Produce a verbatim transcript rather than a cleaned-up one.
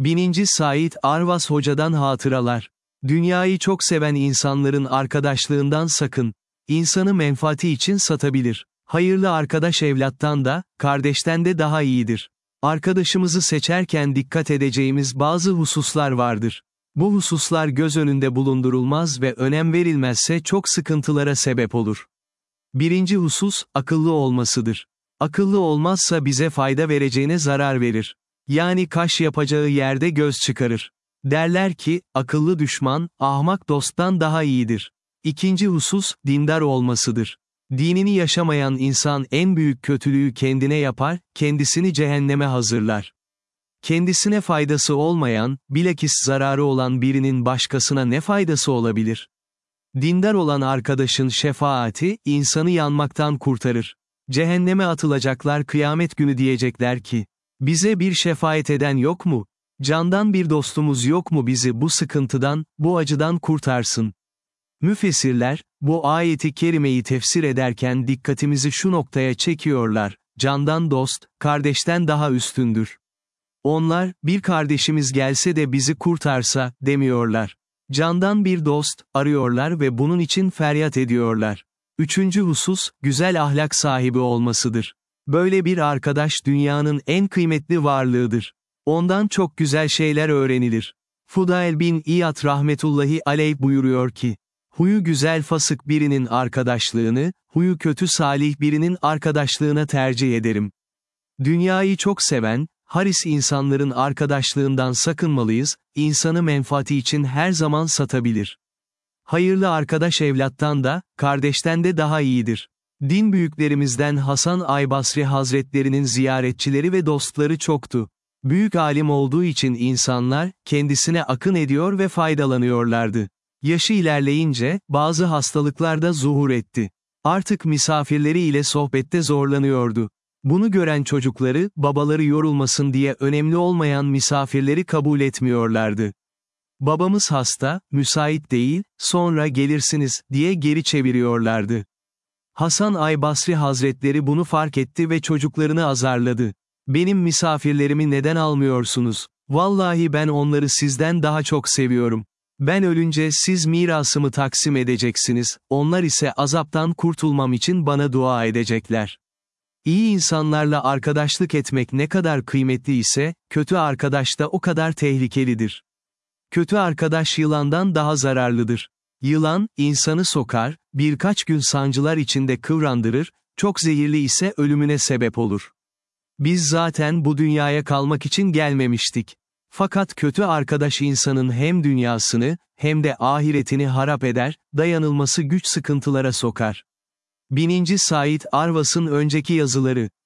Bininci Said Arvas Hoca'dan hatıralar. Dünyayı çok seven insanların arkadaşlığından sakın. İnsanı menfaati için satabilir. Hayırlı arkadaş evlattan da, kardeşten de daha iyidir. Arkadaşımızı seçerken dikkat edeceğimiz bazı hususlar vardır. Bu hususlar göz önünde bulundurulmaz ve önem verilmezse çok sıkıntılara sebep olur. Birinci husus, akıllı olmasıdır. Akıllı olmazsa bize fayda vereceğine zarar verir. Yani kaş yapacağı yerde göz çıkarır. Derler ki, akıllı düşman, ahmak dosttan daha iyidir. İkinci husus, dindar olmasıdır. Dinini yaşamayan insan en büyük kötülüğü kendine yapar, kendisini cehenneme hazırlar. Kendisine faydası olmayan, bilakis zararı olan birinin başkasına ne faydası olabilir? Dindar olan arkadaşın şefaati, insanı yanmaktan kurtarır. Cehenneme atılacaklar kıyamet günü diyecekler ki, bize bir şefaat eden yok mu? Candan bir dostumuz yok mu bizi bu sıkıntıdan, bu acıdan kurtarsın? Müfessirler, bu ayeti kerimeyi tefsir ederken dikkatimizi şu noktaya çekiyorlar, candan dost, kardeşten daha üstündür. Onlar, bir kardeşimiz gelse de bizi kurtarsa, demiyorlar. Candan bir dost, arıyorlar ve bunun için feryat ediyorlar. Üçüncü husus, güzel ahlak sahibi olmasıdır. Böyle bir arkadaş dünyanın en kıymetli varlığıdır. Ondan çok güzel şeyler öğrenilir. Fudail bin İyad rahmetullahi aleyh buyuruyor ki, huyu güzel fasık birinin arkadaşlığını, huyu kötü salih birinin arkadaşlığına tercih ederim. Dünyayı çok seven, haris insanların arkadaşlığından sakınmalıyız, insanı menfaati için her zaman satabilir. Hayırlı arkadaş evlattan da, kardeşten de daha iyidir. Din büyüklerimizden Hasan Aybasri Hazretlerinin ziyaretçileri ve dostları çoktu. Büyük alim olduğu için insanlar, kendisine akın ediyor ve faydalanıyorlardı. Yaşı ilerleyince, bazı hastalıklar da zuhur etti. Artık misafirleri ile sohbette zorlanıyordu. Bunu gören çocukları, babaları yorulmasın diye önemli olmayan misafirleri kabul etmiyorlardı. Babamız hasta, müsait değil, sonra gelirsiniz, diye geri çeviriyorlardı. Hasan Aybasri Hazretleri bunu fark etti ve çocuklarını azarladı. Benim misafirlerimi neden almıyorsunuz? Vallahi ben onları sizden daha çok seviyorum. Ben ölünce siz mirasımı taksim edeceksiniz, onlar ise azaptan kurtulmam için bana dua edecekler. İyi insanlarla arkadaşlık etmek ne kadar kıymetli ise, kötü arkadaş da o kadar tehlikelidir. Kötü arkadaş yılandan daha zararlıdır. Yılan, insanı sokar, birkaç gün sancılar içinde kıvrandırır, çok zehirli ise ölümüne sebep olur. Biz zaten bu dünyaya kalmak için gelmemiştik. Fakat kötü arkadaş insanın hem dünyasını, hem de ahiretini harap eder, dayanılması güç sıkıntılara sokar. Bininci Said Arvas'ın önceki yazıları.